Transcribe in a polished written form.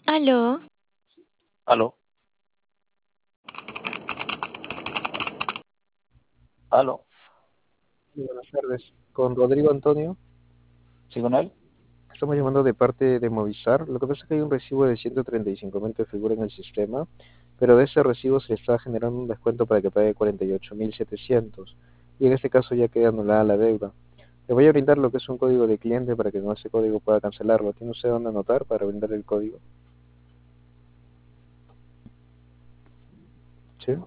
Aló, Aló, aló, Sí, buenas tardes. Con Rodrigo Antonio, ¿sí con él? estamos llamando de parte de Movistar. Lo que pasa es que hay un recibo de 135.000 que figura en el sistema, pero de ese recibo se le está generando un descuento para que pague 48.700. Y en este caso ya queda anulada la deuda. Le voy a brindar lo que es un código de cliente para que con ese código pueda cancelarlo. ¿Tiene usted dónde anotar para brindar el código?